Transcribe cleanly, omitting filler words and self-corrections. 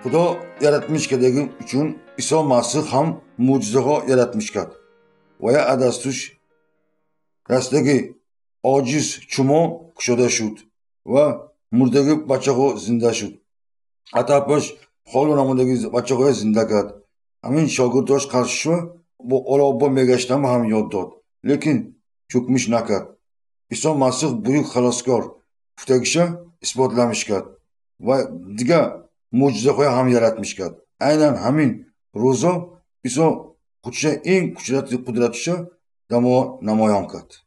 Xudo yaratmishkadagi uchun Iso Masih ham mo'jizaho yaratmishkat. Va ya adastush rastdagi ojiz chumo kushoda shud va murdagi bachag'o zinda shud. Ataposh xolu namodagi bachag'o zinda kat. Amin shogirdosh qarshi bu olobbo megashtam ham yod dod. Lekin cho'kmish nakat. Iso Masih buyuk xaloskor puftagisha isbotlamishkat va diga mo'jizahoy ham yaratmishkat. Aynan hamin ro'zo Iso kuchga eng qudratli qudratcha damo namoyon kat.